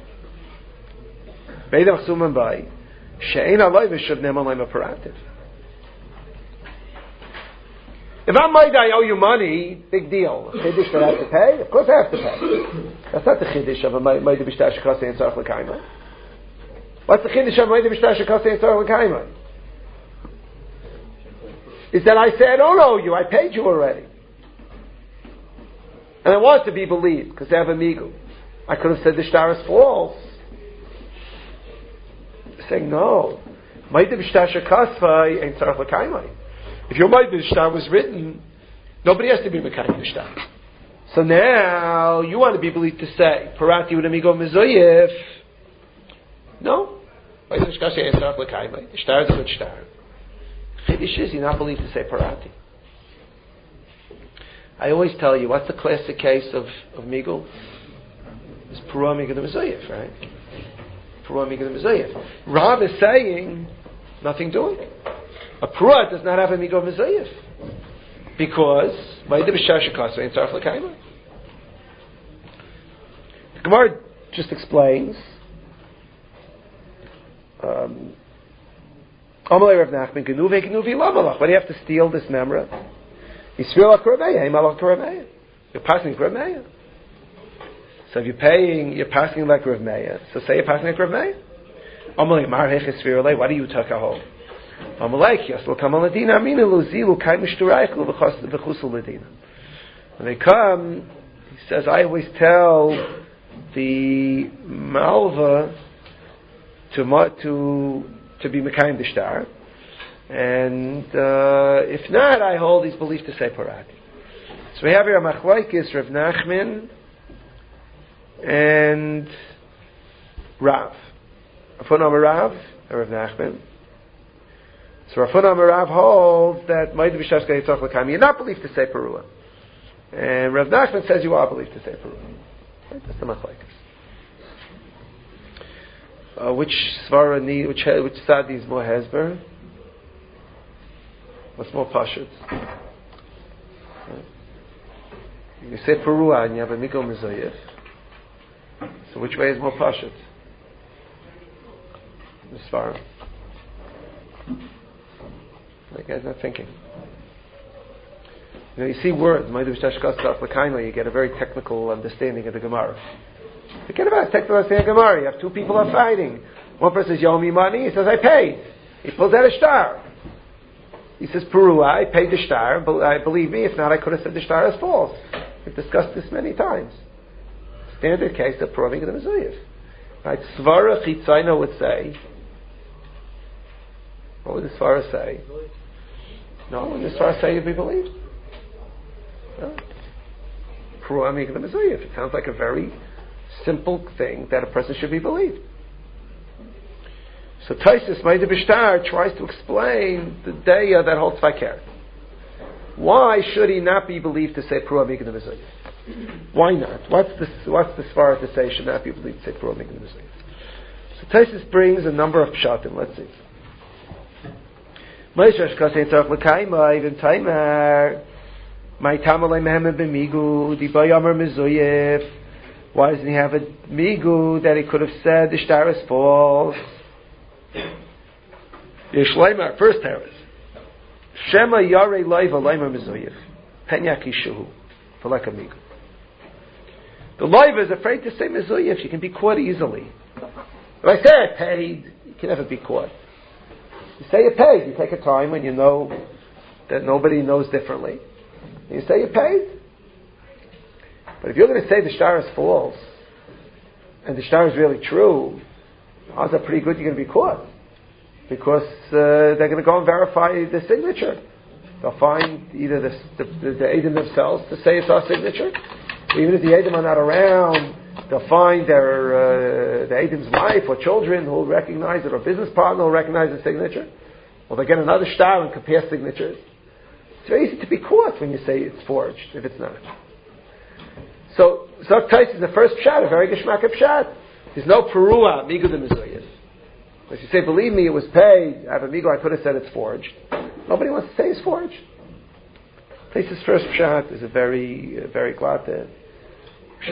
Beidam chsumim bai. She'ein aloi v'shuv ne'eman le'ma parativ. If I'm maida, I owe you money, big deal. Chiddush that I have to pay? Of course I have to pay. That's not the chiddush of a maida b'shtar shekasei ein tzarich l'kayim. What's the chiddush of a maida b'shtar shekasei ein tzarich l'kayim? Is that I say I don't owe you, I paid you already. And I want it to be believed, because they have a migu. I could have said the shtar is false. They're saying no. Maida b'shtar shekasei ein tzarich l'kayim. If your Maida Shtar was written, nobody has to be Mekayim Shtar. So now, you want to be believed to say, Parati with amigo Mizoyev. No. Maida Shtar say, the Shtar is a good Shtar. Chiddush is, you're not believed to say Parati. I always tell you, what's the classic case of Migul? It's Pura Amigo the Mizoyev, right? Perua Migdal Mezuyif. Rav is saying nothing doing. A Perua does not have a Migdal Mezuyif because Ma'ida B'Shar Shekasa ain't Tzarech L'Kaima. The Gemara just explains. Amalei Rav Nachman Genuvi Lamalach. Why do you have to steal this memra? Yisrael Karameya, Imalach Karameya. You're passing Rav Meir. So if you're paying, you're passing like Rav Meir. So say you're passing like Rav Meir. Amalei Mar Hech Yisrael. Why do you take a hold? Amalei Yaslo Kamal Ladina Amina Luzilu Kai Mishturaychlu V'Chusul Ladina. When they come, he says, I always tell the Malva to be Mekayim Dishtar, and if not, I hold his belief to say Parati. So we have here a Machlaikis, Rav Nachman and Rav. Rafun Amar Rav and Rav Nachman. So Rafun Amar Rav holds that Ma'ida B'Shar Yitzchak L'Kaim, you're not believed to say Perua. And Rav Nachman says you are believed to say Perua. Right? That's the Machlaikis. Which svara which sad needs more hesber? What's more pashut? You say Perua and you have a Migdal Mezuyif. So which way is more pashut? The svara. You guys not thinking. You see words, Ma'ida B'Shar Shekasa L'Kaima, you get a very technical understanding of the Gemara. Forget about technical understanding of the Gemara. You have two people are fighting. One person says, you owe me money. He says, I paid. He pulls out a star. He says, Perua, I paid the star. Believe me, if not, I could have said the star is false. We've discussed this many times. Standard case of proving the Mezuyif. Right? Svara Chitzayna would say, what would the Svara say? No, would the Svara say you'd be believed? No. Perua Migdal Mezuyif. It sounds like a very simple thing that a person should be believed. So Taisus Ma'ida B'Shtar tries to explain the daya that holds Fakir. Why should he not be believed to say Perua Migdal Mezuyif? Why not? What's the svara to say should not be believed to say Perua Migdal Mezuyif? So Taisus brings a number of pshatim. Let's see. Ma'ida B'Shar Shekasa Yitzchak L'Kaima even Taimar My Tamalei Mehem B'Migu Diba Yomer Mezuyif. Why doesn't he have a migu that he could have said the shtar is false? Yeshleimar, first teres. Shema Yarei Leiva Leimer Mezuyif. Penyak Yishuhu. For like a migu. The Leiva is afraid to say Mezuyif. You can be caught easily. If I say I paid, you can never be caught. You say you paid. You take a time when you know that nobody knows differently. You say you paid. But if you're going to say the shtar is false, and the shtar is really true, odds are pretty good you're going to be caught. Because they're going to go and verify the signature. They'll find either the Eidim themselves to say it's our signature, or even if the Eidim are not around, they'll find the Eidim's wife or children who will recognize it, or business partner will recognize the signature. Or they get another shtar and compare signatures. It's very easy to be caught when you say it's forged, if it's not. So Tais is the first pshat, a very geshmak pshat. There's no Perua, Migdal Mezuyif. If you say, believe me, it was paid, I have a Migdal, I could have said it's forged. Nobody wants to say it's forged. Tais' first pshat is a very, very glad pshat. I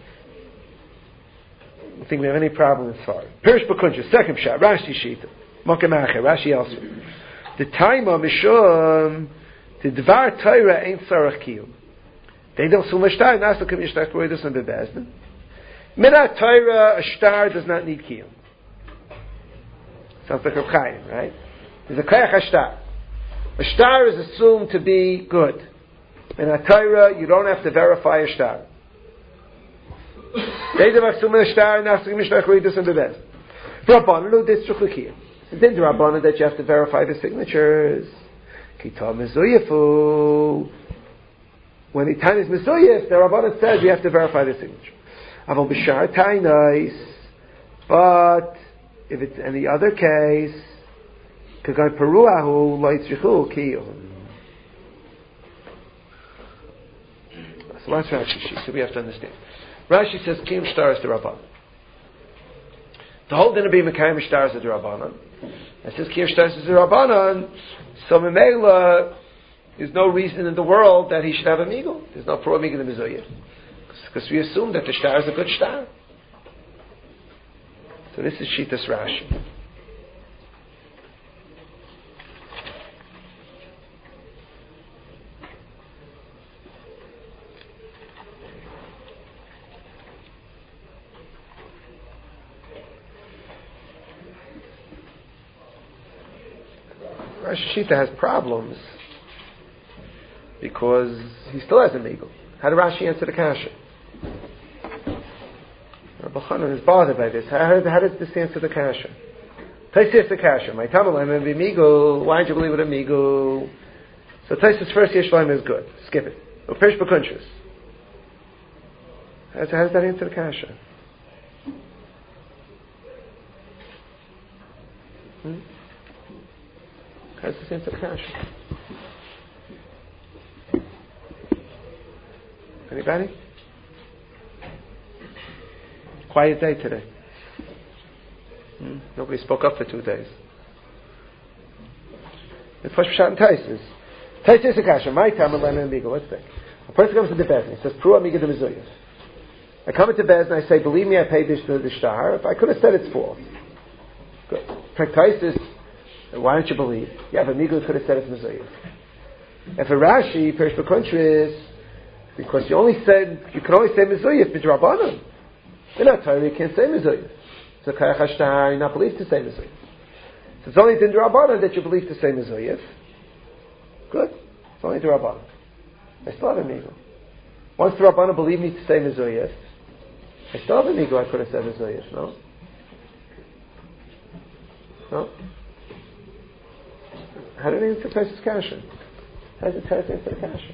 don't think we have any problem as far. Pirish B'Kuncha, second pshat, Rashi Shita, Mokemacher, Rashi elsewhere. The time of Mishum, the Dvar Torah ain't Sarach Kiyum. They don't so much time. Not so come yishtar koydus and bebezdin. Minat Torah, a star does not need kiyum. Sounds like a Chaim, right? There's a koyach ashtar. A star is assumed to be good. Minat Torah, you don't have to verify a star. They don't assume a star. Not so come yishtar koydus and bebezdin. Rabbanan lo ditzruk l'kiyum. It didn't Rabbanan that you have to verify the signatures. Kitam mezuyefu. When the time is Mezuyif, the Rabbanan says you have to verify the signature. Aval b'shar tainais, but if it's any other case, kagan peruahu loitzrichu kiyum. So that's Rashi. So we have to understand. Rashi says kiyum shtar is the Rabbanan. The whole din of being Mekayim Shtaris is Rabbanan. And since Kiyam Shtaris is Rabbanan, so Memela, there's no reason in the world that he should have a migul. There's no pro migul in the Mizuyah. Because we assume that the shtar is a good shtar. So this is Shitas Rashi. Rashi Shita has problems because he still has a migul. How did Rashi answer the kasha? Rabbi Chanan is bothered by this. How does this answer the kasha? Taisus the kasha. My tamalim and b'migul. Why don't you believe with a migul? So Taisus first yeshleim is good. Skip it. U'perish b'kuntrus. How does that answer the kasha? How does this answer the kasha? Anybody? Quiet day today. Nobody spoke up for 2 days. It's Pashashat and Taisus. Taisus Akasha. My time and Lena and Bigo. Let's think. A person comes to the Bezdin. He says, Pru Amiga de Mizuyas. I come into Bezdin. I say, believe me, I paid this to the shtar. If I could have said it's false. Good. Taisus. Why don't you believe? Yeah, if Amiga could have said it's Mizuyas. And for Rashi, Perish B'Kuntris, because you can only say Mizuyas b'Drabanan. You're not Torah, you can't say Mizuyas. So Kayach HaShtar, you're not believed to say Mizuyas. So it's only D'Drabanan that you believe to say Mizuyas. Good. It's only D'Drabanan. I still have an ego. Once the Rabbanan believed me to say Mizuyas, I still have an ego, I could have said Mizuyas, no? No? How did he answer Pesach's kasha? How did Pesach answer the kasha?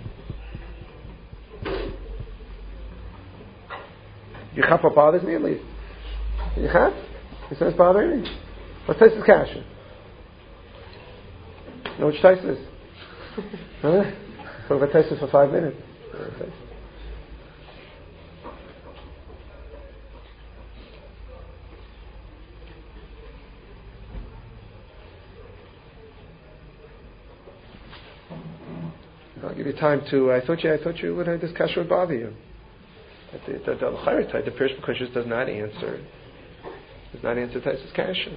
Yichaf what bothers me at least. Yichaf? He says bothering me. What's Pesach's kasha? You know which Pesach is? Huh? So if I taste this for 5 minutes. I'll give you time to. I thought you would have this kasha would bother you. The L'chayr, the Pirish B'Kushus does not answer Taisus kasha.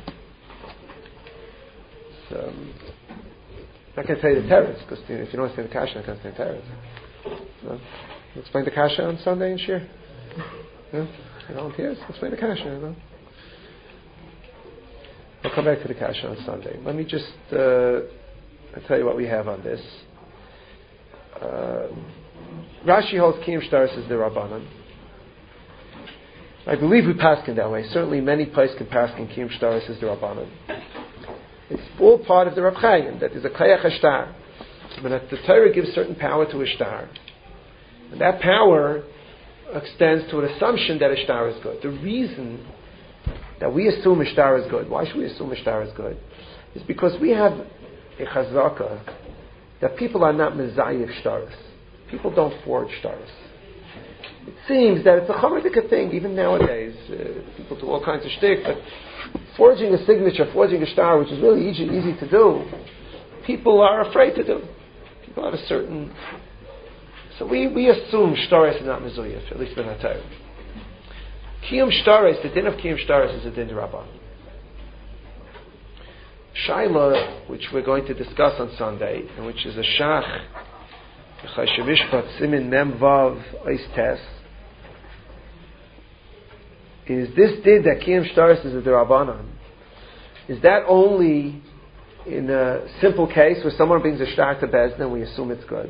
So, I'm not going to tell you the teretz, because if you don't understand the kasha, I'm not going to say the teretz. No? Explain the kasha on Sunday and share. No? Volunteers? Explain the kasha. No? I'll come back to the kasha on Sunday. Let me just I'll tell you what we have on this. Rashi holds Kiyam Shtaris is the Rabbanan. I believe we paskin that way. Certainly many places can paskin Kiyam Shtaris is the Rabbanan. It's all part of the Rav Chaim, that is a Kayach HaShtar. But that the Torah gives certain power to a shtar. And that power extends to an assumption that a shtar is good. The reason that we assume a shtar is good, why should we assume a shtar is good? Is because we have a chazaka that people are not mezayiv shtaris. People don't forge shtaris. It seems that it's a chamadika thing, even nowadays. People do all kinds of shtick, but forging a signature, forging a shtar, which is really easy to do, people are afraid to do. People have a certain... So we assume shtaris is not mezuyev, at least in our time. Kiyum shtaris, the din of kiyum shtaris is a din rabban. Shaila, which we're going to discuss on Sunday, and which is a shach, Chayshemishpat Simin Mem Vav Eis Tes, is this din that Kiyam Shtaris is a Derabanan? Is that only in a simple case where someone brings a shtar to Bezdin and we assume it's good?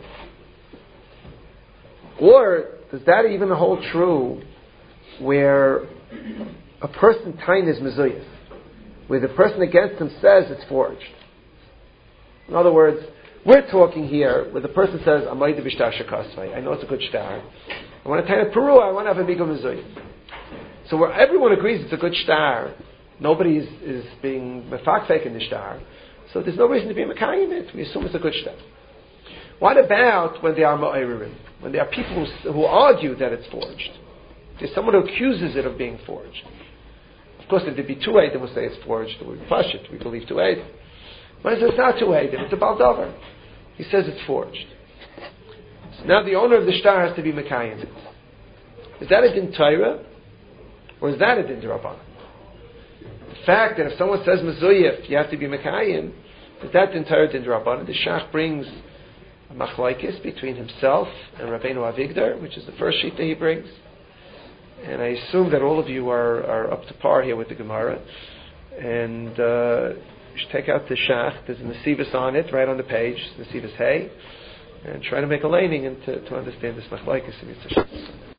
Or does that even hold true where a person tain is mezuyif, where the person against him says it's forged? In other words, we're talking here where the person says, I know it's a good shtar. I want to tain a peru, I want to have a migo mezuyif. So where everyone agrees it's a good shtar, nobody is being mefakfek in the shtar, so there's no reason to be mekayim it. We assume it's a good shtar. What about when there are ma'iririm? When there are people who argue that it's forged? There's someone who accuses it of being forged. Of course, if there be 2 Eidim, we'll say it's forged, we push it, we believe 2 Eidim. But he says it's not 2 Eidim, it's a Baldover. He says it's forged. So now the owner of the shtar has to be Mekayim it. Is that a din Torah? Or is that a din Rabbanan? The fact that if someone says Mezuyif, you have to be Mekayim, is that din Torah, din Rabbanan? The Shach brings a machlaikis between himself and Rabbeinu Avigdor, which is the first sheet that he brings. And I assume that all of you are up to par here with the Gemara. And you should take out the Shach. There's a Nesivus on it, right on the page, Nesivus Hay, and try to make a laning and to understand this machlaikis in Yitzhak.